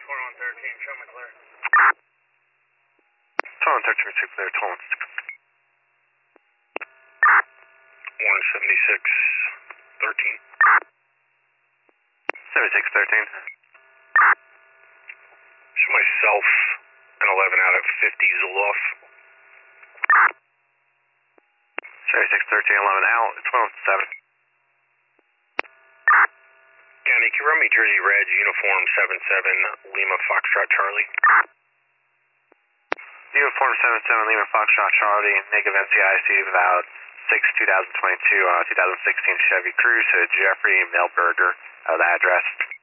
2113, show me clear. 2113, super clear, 21. 17613. 7613. Show myself an 11 out of 50 Zoloff. 7613, 11 out, 12-7. County, can you run me Jersey Reg, uniform 77, Lima Foxtrot Charlie? Uniform 77, Lima Foxtrot Charlie, negative NCIC about 6/2022, 2016 Chevy Cruze to Jeffrey Melberger, the address.